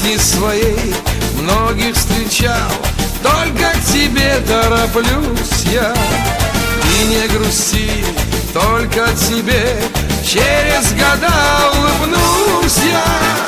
жизни своей многих встречал, только к тебе тороплюсь я. И не грусти, только тебе через года улыбнусь я.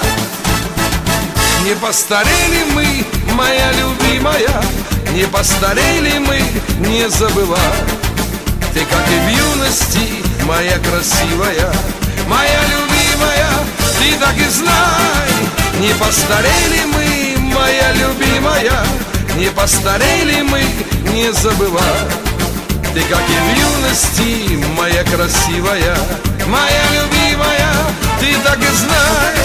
Не постарели мы, моя любимая, не постарели мы, не забывай. Ты, как и в юности, моя красивая, моя любимая, ты так и знай. Не постарели мы, моя любимая, не постарели мы, не забывай. Ты, как и в юности, моя красивая, моя любимая, ты так и знай.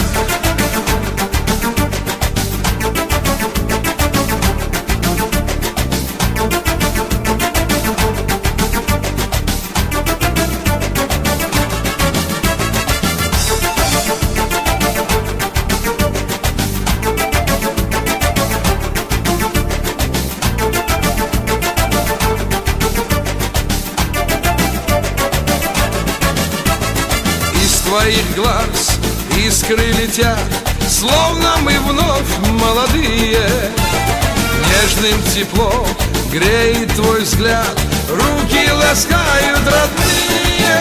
Твоих глаз искры летят, словно мы вновь молодые. Нежным теплом греет твой взгляд, руки ласкают родные.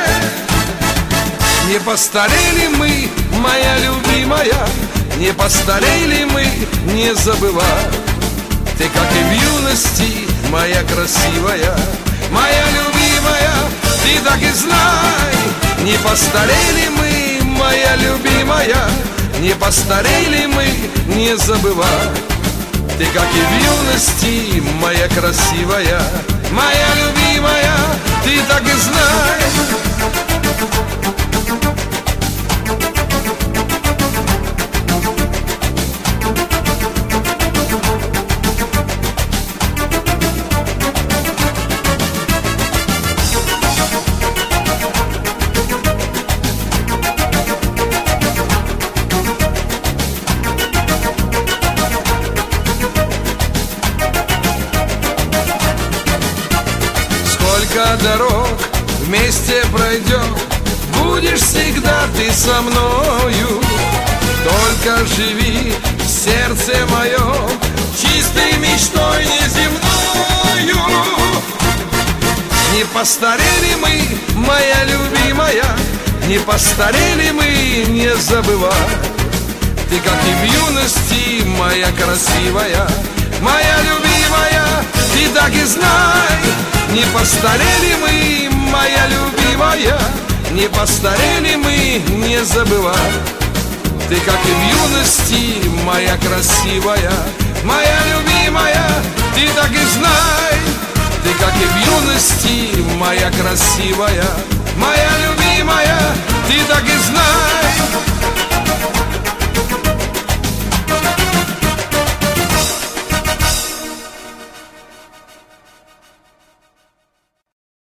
Не постарели мы, моя любимая, не постарели мы, не забывай. Ты, как и в юности, моя красивая, моя любимая, ты так и знай. Не постарели мы, моя любимая, не постарели мы, не забывай. Ты, как и в юности, моя красивая, моя любимая, ты так и знай. Сколько дорог вместе пройдем, будешь всегда ты со мною. Только живи в сердце моем чистой мечтой неземною. Не постарели мы, моя любимая, не постарели мы, не забывай. Ты, как и в юности, моя красивая, моя любимая, ты так и знай. Не постарели мы, моя любимая, не постарели мы, не забывай. Ты, как и в юности, моя красивая, моя любимая, ты так и знай. Ты, как и в юности, моя красивая, моя любимая, ты так и знай.